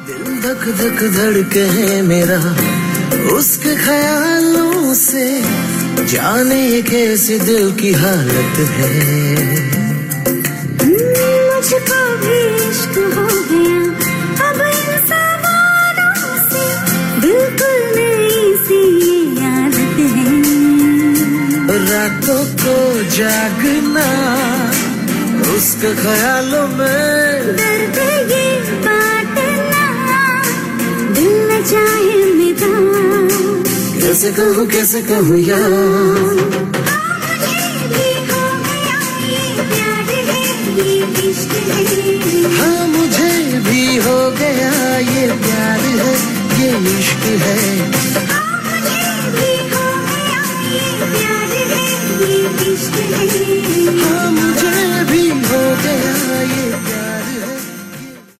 दिल धक धक धड़के है मेरा उसके ख्यालों से, जाने ये कैसी दिल की हालत है। मुझको भी इश्क हो गया अब इन सवालों से, बिल्कुल नई सी ये आदत है। रातों को जागना उसके ख्यालों में, दर्द ये बांटना दिल न चाहे मिटा, कैसे कहूँ यार। हाँ मुझे भी हो गया ये प्यार है, ये इश्क है। हाँ मुझे भी हो गया ये प्यार है, ये इश्क है।